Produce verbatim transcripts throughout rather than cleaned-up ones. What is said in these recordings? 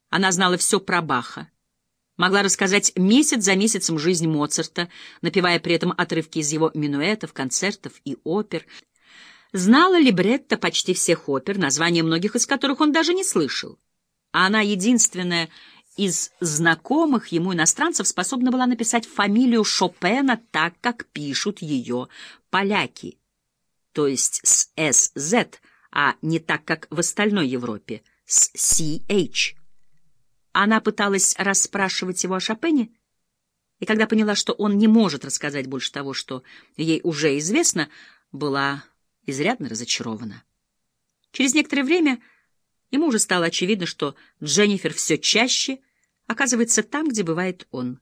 Она знала все про Баха, могла рассказать месяц за месяцем жизнь Моцарта, напевая при этом отрывки из его минуэтов, концертов и опер. Знала либретто почти всех опер, названия многих из которых он даже не слышал. А она единственная из знакомых ему иностранцев способна была написать фамилию Шопена так, как пишут ее поляки, то есть с эс зет, а не так, как в остальной Европе, с си эйч. Она пыталась расспрашивать его о Шопене, и когда поняла, что он не может рассказать больше того, что ей уже известно, была изрядно разочарована. Через некоторое время ему уже стало очевидно, что Дженнифер все чаще оказывается там, где бывает он.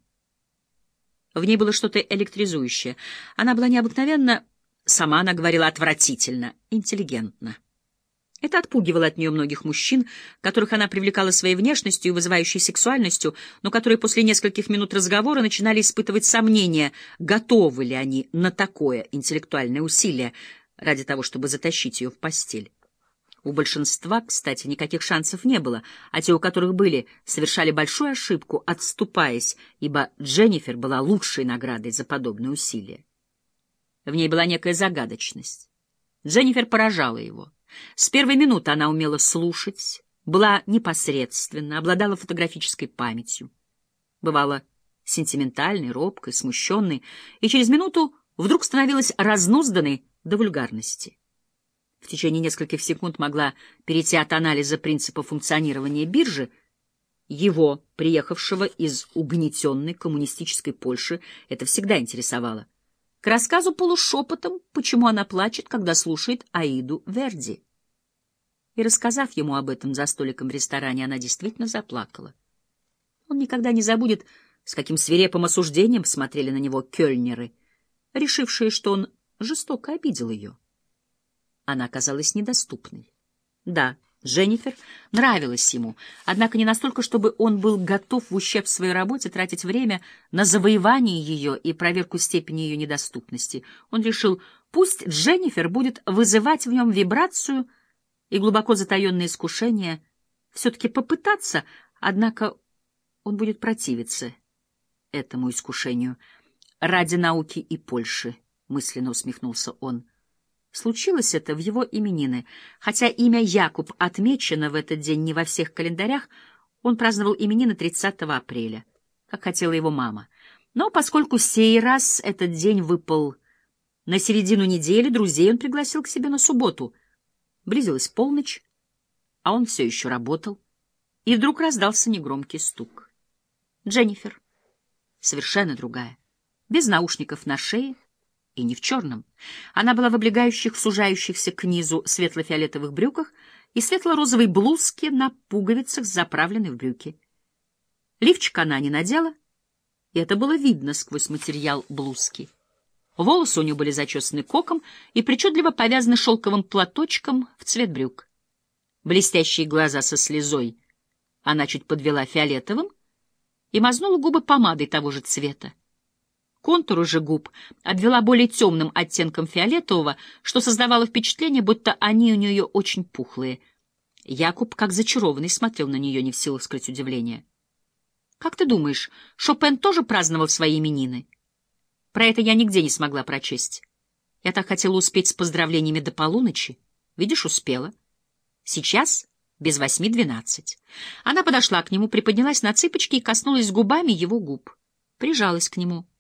В ней было что-то электризующее. Она была необыкновенно, сама она говорила отвратительно, интеллигентна. Это отпугивало от нее многих мужчин, которых она привлекала своей внешностью и вызывающей сексуальностью, но которые после нескольких минут разговора начинали испытывать сомнения, готовы ли они на такое интеллектуальное усилие ради того, чтобы затащить ее в постель. У большинства, кстати, никаких шансов не было, а те, у которых были, совершали большую ошибку, отступаясь, ибо Дженнифер была лучшей наградой за подобные усилия. В ней была некая загадочность. Дженнифер поражала его. С первой минуты она умела слушать, была непосредственна, обладала фотографической памятью. Бывала сентиментальной, робкой, смущенной, и через минуту вдруг становилась разнузданной до вульгарности. В течение нескольких секунд могла перейти от анализа принципа функционирования биржи, его, приехавшего из угнетенной коммунистической Польши, это всегда интересовало, к рассказу полушепотом, почему она плачет, когда слушает Аиду Верди. И, рассказав ему об этом за столиком в ресторане, она действительно заплакала. Он никогда не забудет, с каким свирепым осуждением смотрели на него кёльнеры, решившие, что он жестоко обидел ее. Она оказалась недоступной. Да, Дженнифер нравилась ему, однако не настолько, чтобы он был готов в ущерб своей работе тратить время на завоевание ее и проверку степени ее недоступности. Он решил, пусть Дженнифер будет вызывать в нем вибрацию и глубоко затаенное искушение все-таки попытаться, однако он будет противиться этому искушению ради науки и Польши, мысленно усмехнулся он. Случилось это в его именины. Хотя имя Якуб отмечено в этот день не во всех календарях, он праздновал именины тридцатого апреля, как хотела его мама. Но поскольку сей раз этот день выпал на середину недели, друзей он пригласил к себе на субботу. Близилась полночь, а он все еще работал, и вдруг раздался негромкий стук. Дженнифер, совершенно другая, без наушников на шее, и не в черном. Она была в облегающих, сужающихся к низу светло-фиолетовых брюках и светло-розовой блузке на пуговицах, заправленной в брюки. Лифчик она не надела, и это было видно сквозь материал блузки. Волосы у нее были зачесаны коком и причудливо повязаны шелковым платочком в цвет брюк. Блестящие глаза со слезой она чуть подвела фиолетовым и мазнула губы помадой того же цвета. Контуры же губ обвела более темным оттенком фиолетового, что создавало впечатление, будто они у нее очень пухлые. Якуб, как зачарованный, смотрел на нее, не в силах скрыть удивление. — Как ты думаешь, Шопен тоже праздновал свои именины? Про это я нигде не смогла прочесть. Я так хотела успеть с поздравлениями до полуночи. Видишь, успела. Сейчас без восьми двенадцать. Она подошла к нему, приподнялась на цыпочки и коснулась губами его губ. Прижалась к нему.